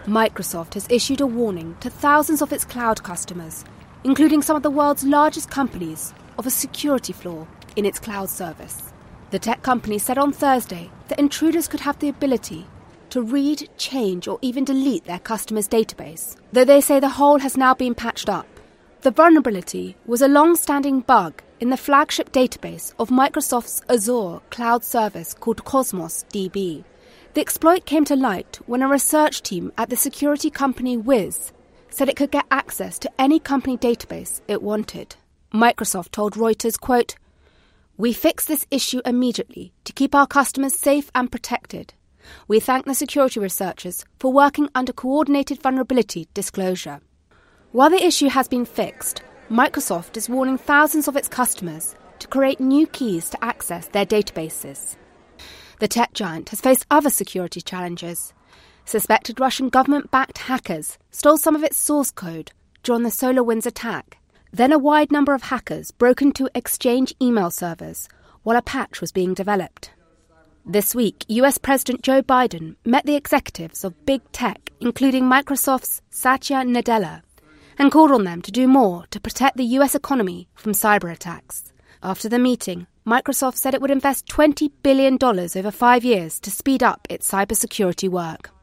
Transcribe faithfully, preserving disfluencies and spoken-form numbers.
Microsoft has issued a warning to thousands of its cloud customers, including some of the world's largest companies, of a security flaw in its cloud service. The tech company said on Thursday that intruders could have the ability to read, change, or even delete their customers' database, though they say the hole has now been patched up. The vulnerability was a long-standing bug in the flagship database of Microsoft's Azure cloud service called Cosmos D B. The exploit came to light when a research team at the security company Wiz said it could get access to any company database it wanted. Microsoft told Reuters, quote, "We fixed this issue immediately to keep our customers safe and protected. We thank the security researchers for working under coordinated vulnerability disclosure." While the issue has been fixed, Microsoft is warning thousands of its customers to create new keys to access their databases. The tech giant has faced other security challenges. Suspected Russian government-backed hackers stole some of its source code during the SolarWinds attack. Then a wide number of hackers broke into Exchange email servers while a patch was being developed. This week, U S President Joe Biden met the executives of big tech, including Microsoft's Satya Nadella, and called on them to do more to protect the U S economy from cyber attacks. After the meeting, Microsoft said it would invest twenty billion dollars over five years to speed up its cybersecurity work.